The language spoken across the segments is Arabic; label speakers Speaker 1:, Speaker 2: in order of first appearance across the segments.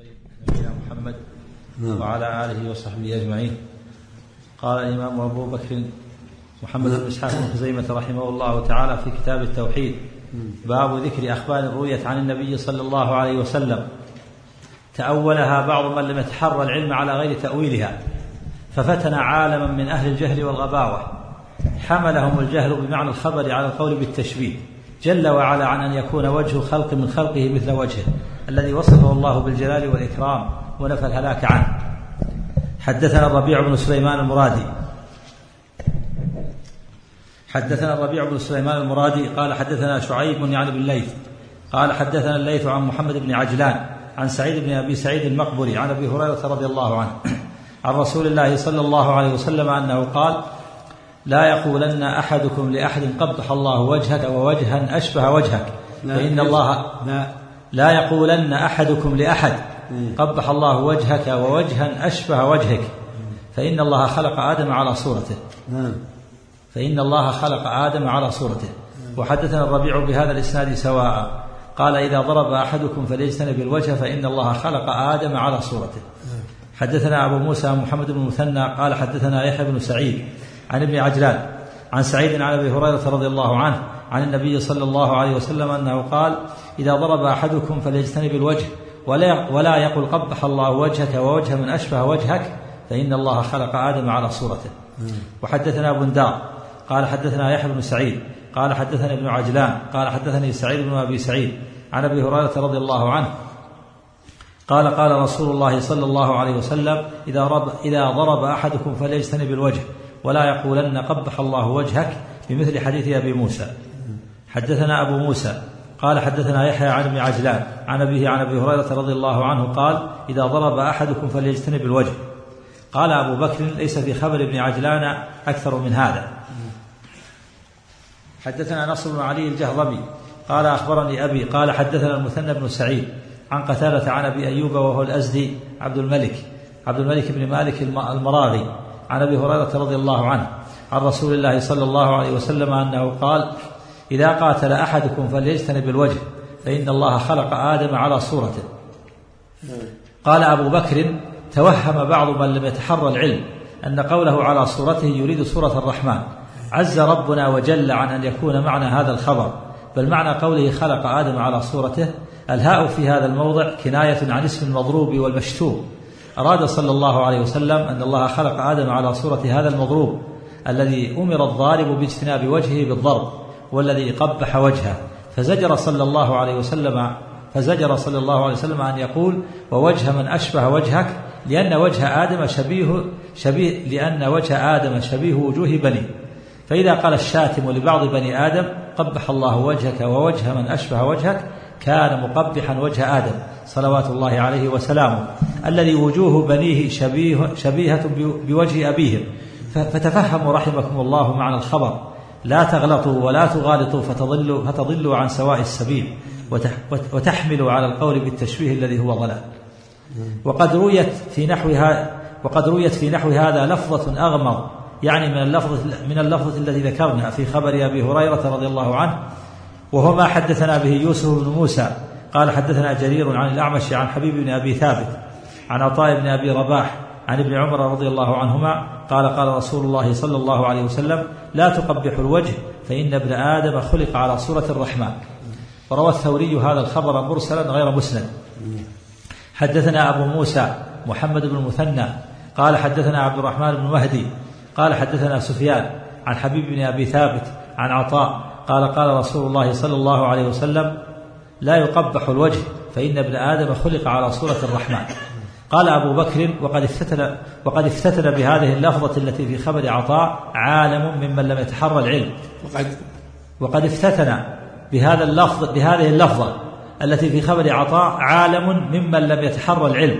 Speaker 1: نبينا محمد وعلى آله وصحبه أجمعين. قال الإمام أبو بكر محمد بن إسحاق بن خزيمة رحمه الله تعالى في كتاب التوحيد: باب ذكر أخبار رويت عن النبي صلى الله عليه وسلم تأولها بعض من لم يتحرى العلم على غير تأويلها، ففتن عالما من أهل الجهل والغباوة، حملهم الجهل بمعنى الخبر على القول بالتشبيه، جل وعلا عن أن يكون وجه خلق من خلقه مثل وجهه الذي وصفه الله بالجلال والإكرام ونفى الهلاك عنه. حدثنا الربيع بن سليمان المرادي قال حدثنا شعيب يعني بن الليث قال حدثنا الليث عن محمد بن عجلان عن سعيد بن أبي سعيد المقبري عن أبي هريرة رضي الله عنه عن رسول الله صلى الله عليه وسلم أنه قال: لا يقولن أحدكم لأحد قبح الله وجهك ووجها أشبه وجهك، فإن الله لا يقولن أحدكم لأحد قبح الله وجهك ووجها أشبه وجهك، فإن الله خلق آدم على صورته. وحدثنا الربيع بهذا الإسناد سواء قال: إذا ضرب أحدكم فليجتنب الوجه فإن الله خلق آدم على صورته. حدثنا أبو موسى محمد بن المثنى قال حدثنا يحيى بن سعيد عن ابن عجلان عن سعيد عن أبي هريرة رضي الله عنه عن النبي صلى الله عليه وسلم أنه قال: إذا ضرب أحدكم فليجتنب الوجه ولا يقل قبح الله وجهك ووجه من أشبه وجهك، فإن الله خلق آدم على صورته. وحدثنا بندار قال حدثنا يحيى بن سعيد قال حدثنا ابن عجلان قال حدثني سعيد بن أبي سعيد عن أبي هريرة رضي الله عنه قال: قال رسول الله صلى الله عليه وسلم: إذا ضرب أحدكم فليجتنب الوجه ولا يقولن قبح الله وجهك، بمثل حديث أبي موسى. حدثنا أبو موسى قال حدثنا يحيى عن ابن عجلان عن أبيه عن أبي هريرة رضي الله عنه قال: إذا ضرب أحدكم فليجتنب الوجه. قال أبو بكر: ليس في خبر ابن عجلان أكثر من هذا. حدثنا نصر بن علي الجهضمي قال أخبرني أبي قال حدثنا المثنى بن سعيد عن قتادة عن أبي أيوب وهو الأزدي عبد الملك بن مالك المراغي عن أبي هريرة رضي الله عنه عن رسول الله صلى الله عليه وسلم أنه قال: إذا قاتل أحدكم فليجتنب الوجه فإن الله خلق آدم على صورته. قال أبو بكر: توهم بعض من لم يتحرى العلم أن قوله على صورته يريد صورة الرحمن، عز ربنا وجل عن أن يكون معنى هذا الخبر، بل معنى قوله خلق آدم على صورته الهاء في هذا الموضع كناية عن اسم المضروب والمشتوم. أراد صلى الله عليه وسلم أن الله خلق آدم على صورة هذا المضروب الذي أمر الضارب باجتناب وجهه بالضرب والذي قبح وجهه، فزجر صلى الله عليه وسلم أن يقول: ووجه من أشبه وجهك، لأن وجه آدم شبيه وجوه بني. فإذا قال الشاتم لبعض بني آدم: قبح الله وجهك ووجه من أشبه وجهك، كان مقبحا وجه آدم صلوات الله عليه وسلامه الذي وجوه بنيه شبيهة بوجه أبيهم. فتفهموا رحمكم الله معنى الخبر، لا تغلطوا ولا تغالطوا فتضلوا عن سواء السبيل وتحملوا على القول بالتشبيه الذي هو ضلال. وقد رويت في نحو هذا لفظة أغمض، يعني من اللفظة التي ذكرنا في خبر أبي هريرة رضي الله عنه، وهو ما حدثنا به يوسف بن موسى قال حدثنا جرير عن الأعمش عن حبيب بن أبي ثابت عن عطاء بن أبي رباح عن ابن عمر رضي الله عنهما قال: قال رسول الله صلى الله عليه وسلم: لا تقبحوا الوجه فإن ابن آدم خلق على صورة الرحمن. وروى الثوري هذا الخبر مرسلا غير مسند. حدثنا أبو موسى محمد بن المثنى قال حدثنا عبد الرحمن بن مهدي قال حدثنا سفيان عن حبيب بن أبي ثابت عن عطاء قال: قال رسول الله صلى الله عليه وسلم: لا يقبح الوجه فإن ابن آدم خلق على صورة الرحمن. قال أبو بكر: وقد افتتن بهذه اللفظة التي في خبر عطاء عالم ممن لم يتحرى العلم. وقد افتتن بهذه اللفظة التي في خبر عطاء عالم ممن لم يتحرى العلم.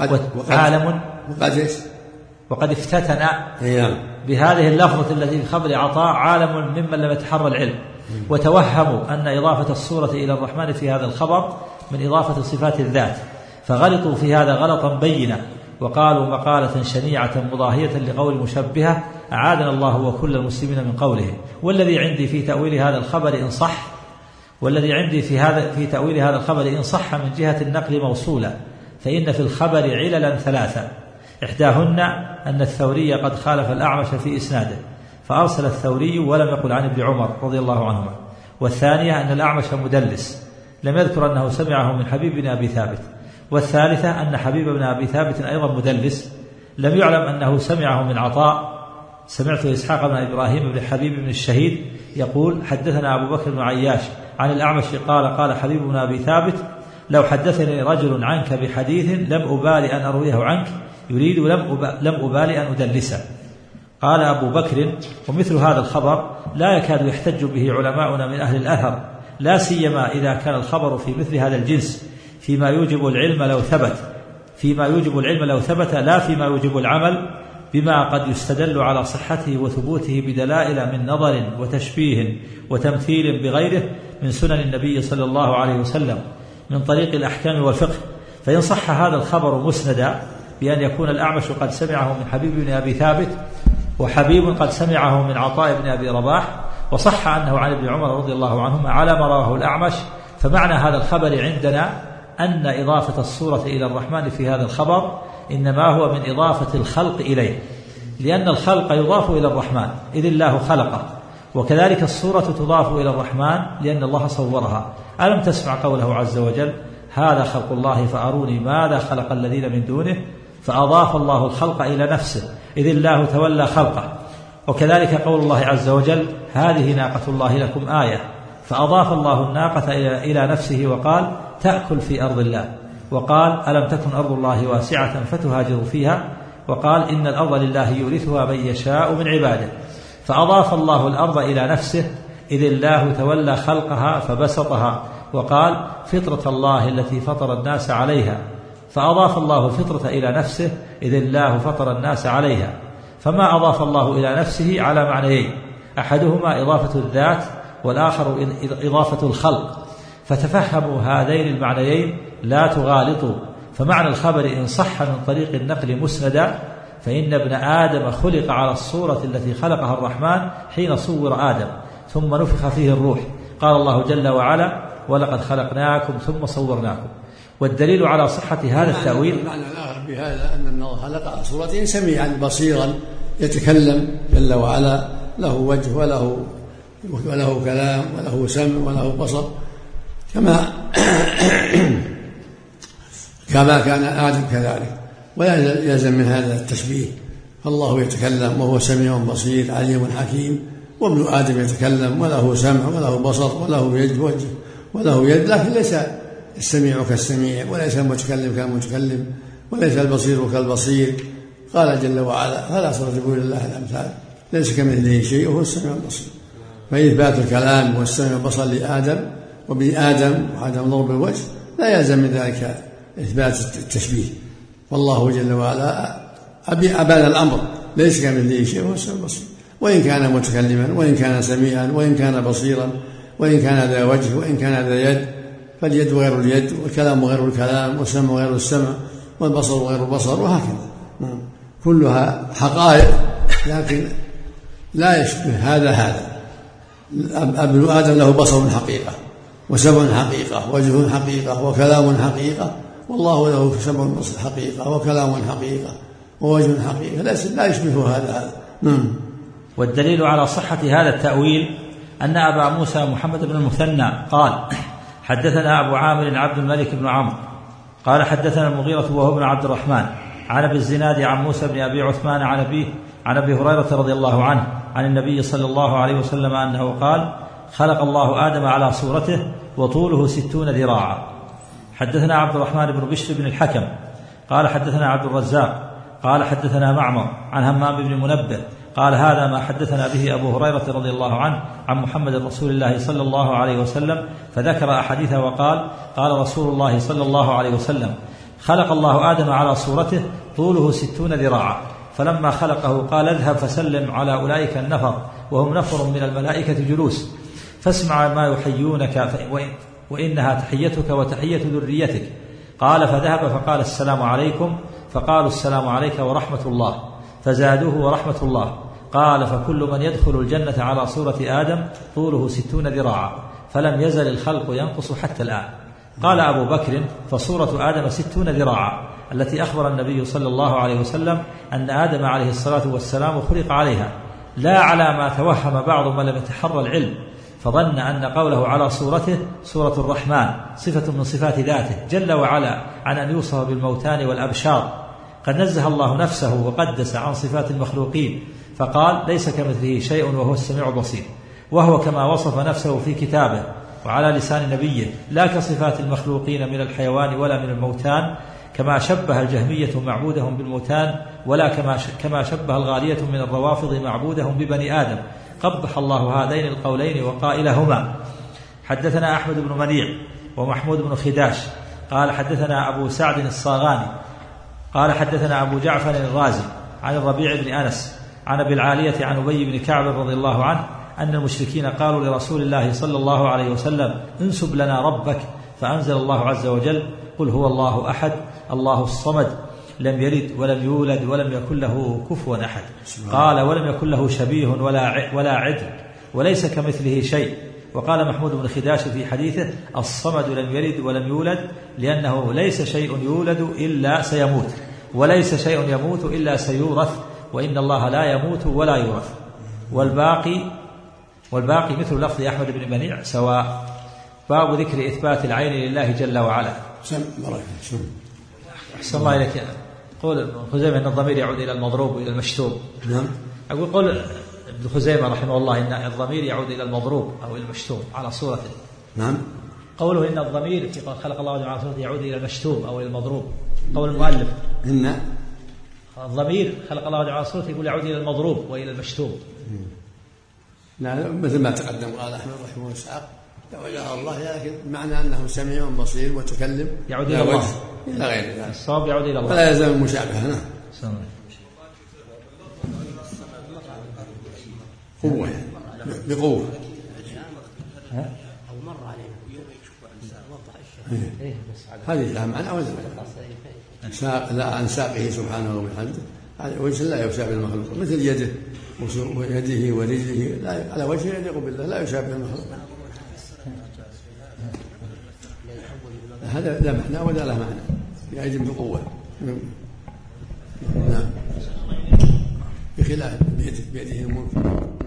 Speaker 1: وقد افتتن بهذه اللفظة التي في خبر عطاء عالم ممن لم يتحرى العلم، وتوهموا أن إضافة الصورة إلى الرحمن في هذا الخبر من إضافة صفات الذات، فغلطوا في هذا غلطا بينا، وقالوا مقالة شنيعة مضاهية لقول مشبهة، أعاذنا الله وكل المسلمين من قولهم. والذي عندي في تأويل هذا الخبر إن صح من جهة النقل موصولا، فإن في الخبر عللا ثلاثة، إحداهن أن الثوري قد خالف الأعمش في إسناده فأرسل الثوري ولم يقل عن ابن عمر رضي الله عنهما، والثانية أن الأعمش مدلس لم يذكر أنه سمعه من حبيب بن أبي ثابت، والثالثة أن حبيب بن أبي ثابت أيضا مدلس لم يعلم أنه سمعه من عطاء. سمعت إسحاق بن إبراهيم بن حبيب بن الشهيد يقول حدثنا أبو بكر بن عياش عن الأعمش قال حبيب بن أبي ثابت لو حدثني رجل عنك بحديث لم أبالي أن أرويه عنك، يريد لم أبالي أن أدلسه. قال أبو بكر ومثل هذا الخبر لا يكاد يحتج به علماؤنا من أهل الأثر، لا سيما إذا كان الخبر في مثل هذا الجنس فيما يوجب العلم لو ثبت لا فيما يوجب العمل بما قد يستدل على صحته وثبوته بدلائل من نظر وتشبيه وتمثيل بغيره من سنن النبي صلى الله عليه وسلم من طريق الأحكام والفقه. فإن صح هذا الخبر مسندا بأن يكون الأعمش قد سمعه من حبيب بن أبي ثابت وحبيب قد سمعه من عطاء بن أبي رباح، وصح أنه عن ابن عمر رضي الله عنهما على ما رواه الأعمش، فمعنى هذا الخبر عندنا أن إضافة الصورة إلى الرحمن في هذا الخبر إنما هو من إضافة الخلق إليه، لأن الخلق يضاف إلى الرحمن إذ الله خلقه، وكذلك الصورة تضاف إلى الرحمن لأن الله صورها. ألم تسمع قوله عز وجل هذا خلق الله فأروني ماذا خلق الذين من دونه، فأضاف الله الخلق إلى نفسه إذ الله تولى خلقه. وكذلك قول الله عز وجل هذه ناقة الله لكم آية، فأضاف الله الناقة إلى نفسه وقال تأكل في أرض الله، وقال ألم تكن أرض الله واسعة فتهاجروا فيها، وقال إن الأرض لله يورثها من يشاء من عباده. فأضاف الله الأرض إلى نفسه إذ الله تولى خلقها فبسطها، وقال فطرة الله التي فطر الناس عليها، فأضاف الله الفطرة إلى نفسه إذ الله فطر الناس عليها. فما أضاف الله إلى نفسه على معنيين، أحدهما إضافة الذات والآخر إضافة الخلق، فتفهموا هذين المعنيين لا تغالطوا. فمعنى الخبر إن صح من طريق النقل مسندا فإن ابن آدم خلق على الصورة التي خلقها الرحمن حين صور آدم ثم نفخ فيه الروح، قال الله جل وعلا ولقد خلقناكم ثم صورناكم. والدليل على صحة هذا التأويل
Speaker 2: المعنى الآخر بهذا أن الله خلق على صورته سميعا بصيرا يتكلم جل وعلا، له وجه وله كلام وله سمع وله بصر، كما كان آدم كذلك، ولا يلزم من هذا التشبيه. فالله يتكلم وهو سميع بصير عليم حكيم، وابن آدم يتكلم وله سمع وله بصر وله يد وجه وله يد، لكن ليس السميع كالسميع وليس المتكلم كالمتكلم وليس البصير كالبصير. قال جل وعلا فلا تضربوا لله الأمثال ليس كمثله شيء وهو السميع البصير. فإثبات الكلام والسمع والبصر لآدم وبآدم وعدم ضرب الوجه لا يلزم من ذلك إثبات التشبيه. والله جل وعلا أبان الأمر ليس كمثله شيء وهو السميع البصير، وإن كان متكلما وإن كان سميعا وإن كان بصيرا وإن كان ذا وجه وإن كان ذا يد، فاليد غير اليد والكلام غير الكلام والسمع غير السمع والبصر غير البصر، وهكذا كلها حقائق لكن لا يشبه هذا. ابن آدم له بصر حقيقة وسمع حقيقة وجه حقيقة وكلام حقيقة، والله له سمع حقيقة وكلام حقيقة ووجه حقيقة، لا يشبه هذا.
Speaker 1: والدليل على صحة هذا التأويل أن أبا موسى محمد بن المثنى قال حدثنا أبو عامر عبد الملك بن عمرو قال حدثنا المغيرة وهو ابن عبد الرحمن عن أبي الزناد عن موسى بن أبي عثمان عن أبي هريرة رضي الله عنه عن النبي صلى الله عليه وسلم أنه قال خلق الله آدم على صورته وطوله 60 ذراعا. حدثنا عبد الرحمن بن بشر بن الحكم قال حدثنا عبد الرزاق قال حدثنا معمر عن همام بن منبه قال هذا ما حدثنا به أبو هريرة رضي الله عنه عن محمد رسول الله صلى الله عليه وسلم، فذكر أحاديثه وقال قال رسول الله صلى الله عليه وسلم خلق الله آدم على صورته طوله 60 ذراعا، فلما خلقه قال اذهب فسلم على أولئك النفر وهم نفر من الملائكة جلوس، فاسمع ما يحيونك وإنها تحيتك وتحية ذريتك. قال فذهب فقال السلام عليكم، فقالوا السلام عليك ورحمة الله، فزادوه ورحمة الله. قال فكل من يدخل الجنة على صورة آدم طوله 60 ذراعا، فلم يزل الخلق ينقص حتى الآن. قال أبو بكر: فصورة آدم 60 ذراعا، التي أخبر النبي صلى الله عليه وسلم أن آدم عليه الصلاة والسلام خلق عليها، لا على ما توهم بعض من لم يتحرى العلم فظن أن قوله على صورته صورة الرحمن صفة من صفات ذاته جل وعلا عن أن يوصف بالموتان والأبشار. قد نزه الله نفسه وقدس عن صفات المخلوقين، فقال: ليس كمثله شيء وهو السميع البصير، وهو كما وصف نفسه في كتابه وعلى لسان نبيه، لا كصفات المخلوقين من الحيوان ولا من الموتان، كما شبه الجهمية معبودهم بالموتان، ولا كما شبه الغالية من الروافض معبودهم ببني آدم. قبح الله هذين القولين وقائلهما. حدثنا أحمد بن منيع ومحمود بن خداش قال حدثنا أبو سعد الصاغاني قال حدثنا أبو جعفر الرازي عن الربيع بن أنس عن أبي العالية عن أبي بن كعب رضي الله عنه أن المشركين قالوا لرسول الله صلى الله عليه وسلم: انسب لنا ربك، فأنزل الله عز وجل: قل هو الله أحد الله الصمد لم يلد ولم يولد ولم يكن له كفوا أحد. قال: ولم يكن له شبيه ولا عدل وليس كمثله شيء. وقال محمود بن خداش في حديثه: الصمد لم يلد ولم يولد، لأنه ليس شيء يولد إلا سيموت، وليس شيء يموت إلا سيورث، وإن الله لا يموت ولا يورث. والباقي مثل لفظ أحمد بن منيع سواء. باب ذكر إثبات العين لله جل وعلا. أحسن الله إليك. قول ابن خزيمة أن الضمير يعود إلى المضروب وإلى المشتوم.
Speaker 2: نعم.
Speaker 1: أقول قول ابن خزيمة رحمه الله إن الضمير يعود إلى المضروب أو إلى المشتوم على صورته.
Speaker 2: نعم.
Speaker 1: قوله إن الضمير في خلق الله على صورته يعود إلى المشتوم أو إلى المضروب. قول المؤلف
Speaker 2: إن
Speaker 1: الضمير خلق الله على صورته يقول يعود إلى المضروب وإلى المشتوم.
Speaker 2: نعم، مثل ما تقدم قال أحمد رحمه الله إسحاق وجه الله، لكن معنى أنه سميع بصير متكلم
Speaker 1: يعود إلى الله
Speaker 2: إلى غير ذلك.
Speaker 1: الصواب يعود إلى الله
Speaker 2: ولا يلزم المشابهة. نعم. قوة بقوة.
Speaker 3: أو مر علينا وضح الشيء.
Speaker 2: هذه لها معنى أو لا عن ساقه سبحانه وبحمده على وجه لا يشابه المخلوق، مثل يده ويده ورجله لا على وجه يليق بالله، لا يشابه المخلوق. هذا لا معنى ولا له معنى، يعد بقوة. نعم. بخلاف بيده الملك.